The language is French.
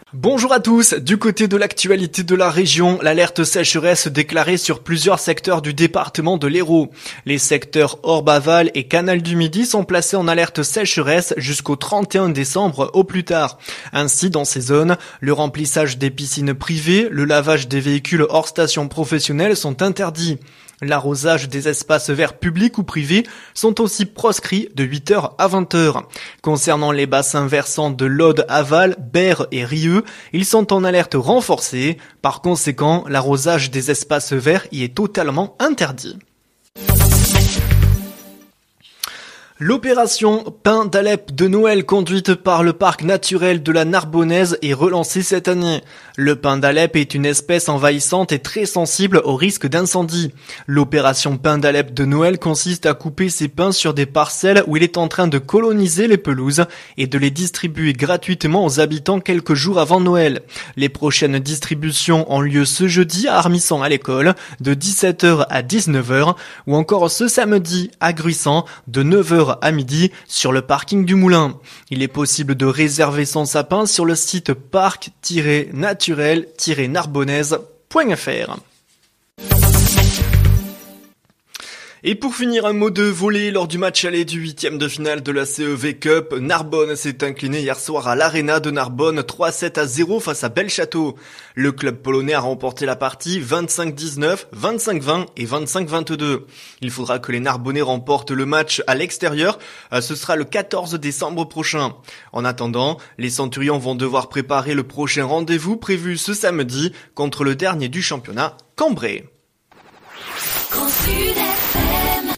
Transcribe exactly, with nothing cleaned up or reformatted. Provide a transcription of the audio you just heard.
Bonjour à tous, du côté de l'actualité de la région, l'alerte sécheresse déclarée sur plusieurs secteurs du département de l'Hérault. Les secteurs Orbe-Aval et Canal du Midi sont placés en alerte sécheresse jusqu'au trente et un décembre au plus tard. Ainsi, dans ces zones, le remplissage des piscines privées, le lavage des véhicules hors station professionnelle sont interdits. L'arrosage des espaces verts publics ou privés sont aussi proscrits de huit heures à vingt heures. Concernant les bassins versants de l'Aude, Aval, Berre et Rieux, ils sont en alerte renforcée. Par conséquent, l'arrosage des espaces verts y est totalement interdit. L'opération Pain d'Alep de Noël conduite par le parc naturel de la Narbonnaise est relancée cette année. Le pain d'Alep est une espèce envahissante et très sensible au risque d'incendie. L'opération Pain d'Alep de Noël consiste à couper ces pins sur des parcelles où il est en train de coloniser les pelouses et de les distribuer gratuitement aux habitants quelques jours avant Noël. Les prochaines distributions ont lieu ce jeudi à Armissant à l'école de dix-sept heures à dix-neuf heures ou encore ce samedi à Gruissant de neuf heures à midi sur le parking du Moulin. Il est possible de réserver son sapin sur le site parc tiret naturel tiret narbonnaise point f r. Et pour finir, un mot de volley lors du match aller du huitième de finale de la C E V Cup. Narbonne s'est incliné hier soir à l'Arena de Narbonne trois sept à zéro face à Belchâteau. Le club polonais a remporté la partie vingt-cinq dix-neuf, vingt-cinq vingt et vingt-cinq vingt-deux. Il faudra que les Narbonnais remportent le match à l'extérieur. Ce sera le quatorze décembre prochain. En attendant, les Centurions vont devoir préparer le prochain rendez-vous prévu ce samedi contre le dernier du championnat, Cambrai. Construire